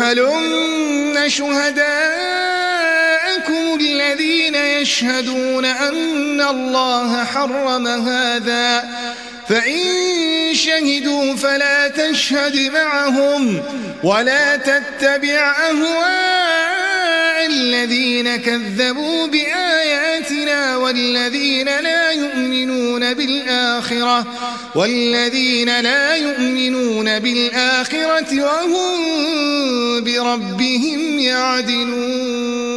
هلم شهداءكم الذين يشهدون أن الله حرم هذا فإن شهدوا فلا تشهد معهم ولا تتبع أهواء الذين كذبوا بآياتنا والذين لا يؤمنون بالآخرة وهم بربهم يعدلون.